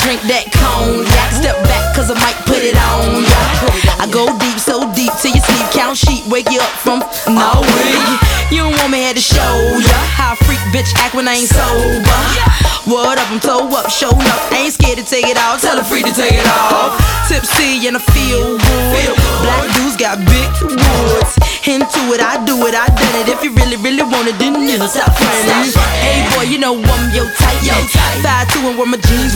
drink that cognac. Step back cause I might put it on ya. I go deep, so deep till you sleep. Count sheep, wake you up from no way. You don't want me here to show ya how a freak bitch act when I ain't sober. What up, I'm toe up, show up. I ain't scared to take it off, tell a freak to take it off. Tipsy and I feel good. Black dudes got big woods. Into it, I do it, I done it. If you really, really want it, then you stop running. Hey boy, you know I'm your type. 5'2" and wear my jeans